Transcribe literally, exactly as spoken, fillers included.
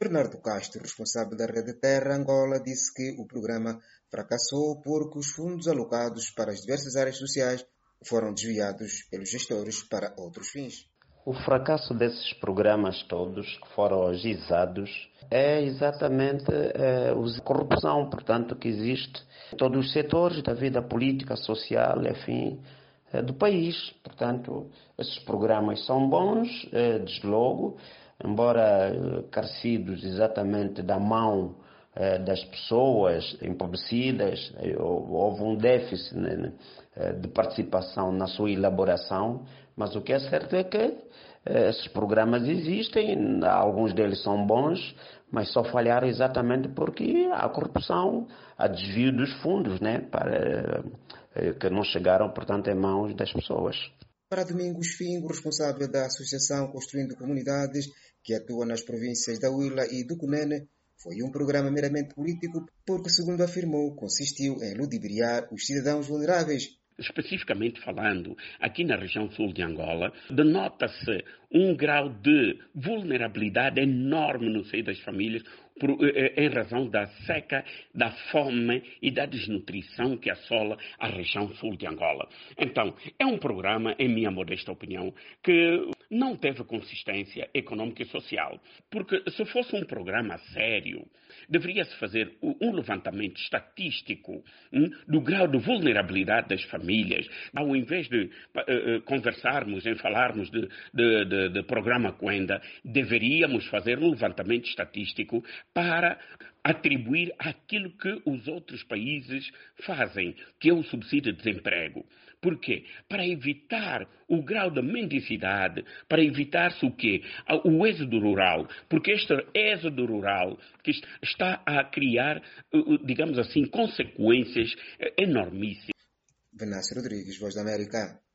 Bernardo Castro, responsável da Rede Terra Angola, disse que o programa fracassou porque os fundos alocados para as diversas áreas sociais foram desviados pelos gestores para outros fins. O fracasso desses programas todos que foram agizados é exatamente é, a corrupção, portanto, que existe em todos os setores da vida política, social, enfim, é, do país. Portanto, esses programas são bons, é, desde logo, embora é, carecidos exatamente da mão é, das pessoas empobrecidas, é, houve um déficit, né, de participação na sua elaboração, mas o que é certo é que esses programas existem, alguns deles são bons, mas só falharam exatamente porque há corrupção, há desvio dos fundos, né, para, que não chegaram, portanto, em mãos das pessoas. Para Domingos Fingo, responsável da Associação Construindo Comunidades, que atua nas províncias da Huila e do Cunene, foi um programa meramente político porque, segundo afirmou, consistiu em ludibriar os cidadãos vulneráveis. Especificamente falando, aqui na região sul de Angola, denota-se um grau de vulnerabilidade enorme no seio das famílias por, em razão da seca, da fome e da desnutrição que assola a região sul de Angola. Então, é um programa, em minha modesta opinião, que não teve consistência econômica e social. Porque se fosse um programa sério, deveria-se fazer um levantamento estatístico hum, do grau de vulnerabilidade das famílias. Ao invés de uh, conversarmos, em falarmos de, de, de, de programa Cuenda, deveríamos fazer um levantamento estatístico para atribuir aquilo que os outros países fazem, que é o subsídio de desemprego. Por quê? Para evitar o grau de mendicidade, para evitar-se o quê? O êxodo rural. Porque este êxodo rural que está a criar, digamos assim, consequências enormíssimas. Venâncio Rodrigues, Voz da América.